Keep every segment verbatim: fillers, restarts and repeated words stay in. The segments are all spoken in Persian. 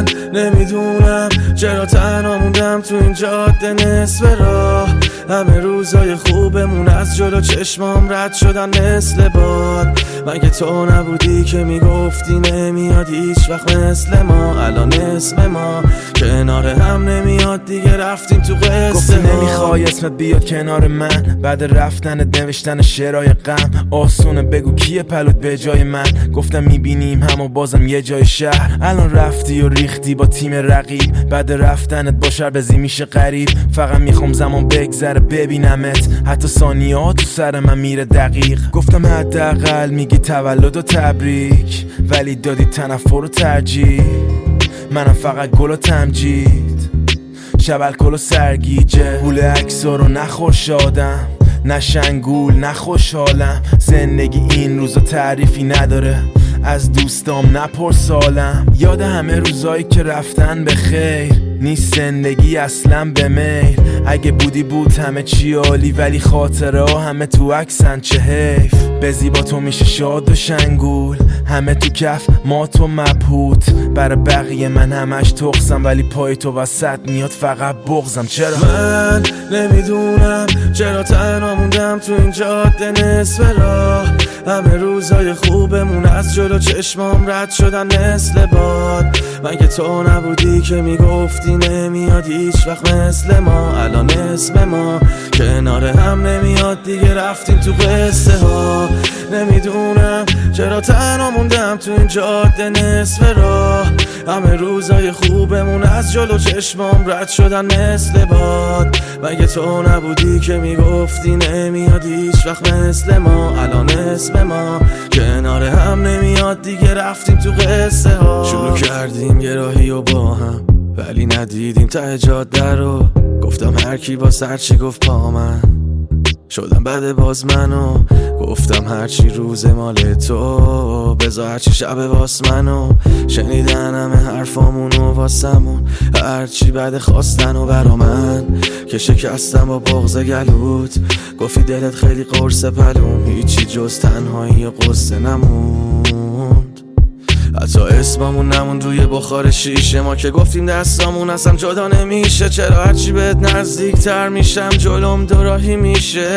من نمیدونم چرا تنها موندم تو این جاده نصف راه. همه روزای خوبمون از جلو چشمام رد شدن مثل باد. مگه تو نبودی که میگفتی نمیاد هیچ وقت مثل ما؟ الان اسم ما کنار هم نمیاد دیگه، رفتیم تو قصه. گفتی نمیخوای اسمت بیاد کنار من، بعد رفتنت نوشتن شعرهای غم. آسونه بگو کیه پلوت به جای من؟ گفتم میبینیم هم و بازم یه جای شهر. الان رفتی و ریختی با تیم رقیب، بعد رفتنت با شر بزی میشه غریب. فقط میخوام زمان بگذره ببینمت، حتی ثانیه‌ها تو سر من میره دقیق. گفتم حداقل میگی تولد و تبریک، ولی دادی تنفر و ترجیح. منم فقط گل و تمجید، شب الکل و سرگیجه. گول عکس‌ها رو نخور شادم، نه شنگول نه خوشحالم. زندگی این روزا تعریفی نداره، از دوستام نپرسالم. یاد همه روزایی که رفتن به خیر، نیست زندگی اصلا به میل. اگه بودی بود همه چی عالی، ولی خاطره ها همه تو عکسن، چه حیف. بزی با تو میشه شاد و شنگول، همه تو کف ما تو مبهوت. برای بقیه من همش تخصم، ولی پای تو وسط میاد فقط بغزم. چرا من نمیدونم چرا تنها موندم تو این جاده نصف راه. همه روزای خوبمون از جلو چشمام رد شدن مثل باد. مگه تو نبودی که میگفتی نمیاد هیچ وقت مثل ما؟ الان اسم ما کنار هم نمیاد دیگه، رفتیم تو قصه ها. نمیدونم چرا تنها موندم تو این جاده نصف راه. همه روزای خوبمون از جلو چشمام رد شدن مثل باد. مگه تو نبودی که میگفتی نمیاد هیچ وقت مثل ما؟ الان اسم ما کنار هم نمیاد دیگه، رفتیم تو قصه ها. شروع کردیم یه راهی و با هم، ولی ندیدیم ته جاده رو. گفتم هر کی با سر چی گفت پا من، شدم بعد باز منو. گفتم هرچی روز مال تو، بذار هرچی شب واس منو. شنیدن همه حرفامونو واسمون، هرچی بعد خواستن و برا من که شکستم با بغض گلوت. گفتی دلت خیلی قرص پلوم، هیچی جز تنهایی و قصه نموند. حتی اسممون نموند روی بخار شیشه ما که گفتیم دستامون اصلا جدا نمیشه. چرا هرچی بهت نزدیک تر میشم جلوم دوراهی میشه؟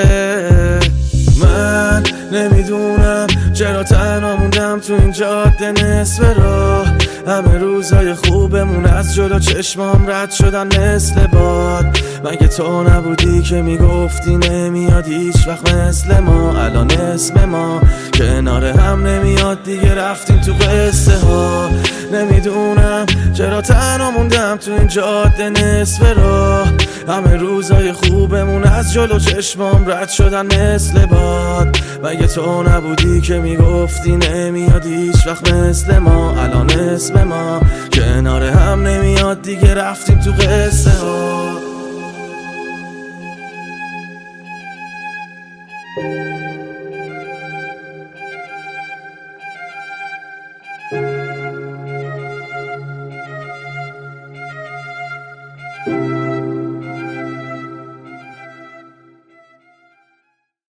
من نمیدونم چرا تنها موندم تو این جاده نصف راه. همه روزای خوبمون از جلو چشمام رد شدن مثل باد. مگه تو نبودی که میگفتی نمیاد هیچ وقت مثل ما؟ الان اسم ما کنار هم نمیاد دیگه، رفتیم تو قصه ها. نمیدونم چرا تنها موندم تو این جاده نصف راه. همه روزای خوبمون از جلو چشمام رد شدن مثل باد. مگه تو نبودی که میگفتی نمیاد هیچ وقت مثل ما؟ الان اسم ما کنار هم نمیاد دیگه، رفتیم تو قصه ها.